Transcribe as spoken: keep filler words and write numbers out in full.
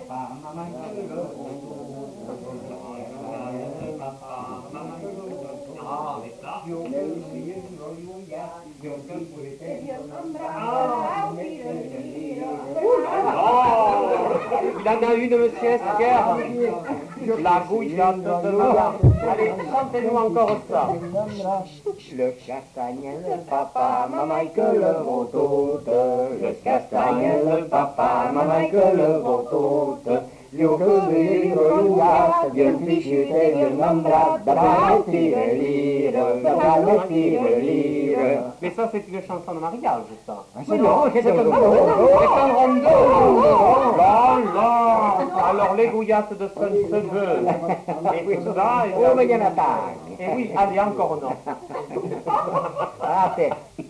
papa, maman, que le il en a une, monsieur Esquire. La gouillante de Lola. Allez, chantez-nous encore ça. Le castagne, le papa, maman, que le vautoute. Le castagne, le papa, maman, que le vautoute. Io così roia, io piscite, io mandra, da palmetti le lire, da palmetti le lire. Mais ça, c'est une chanson de mariage, ça. C'est non, c'est un rondo. Là, là. Alors, les gouillattes de Saint-Seveux. Et tout ça. Oh, mais il y en a pas. Et oui, allez, encore non. Ah, c'est.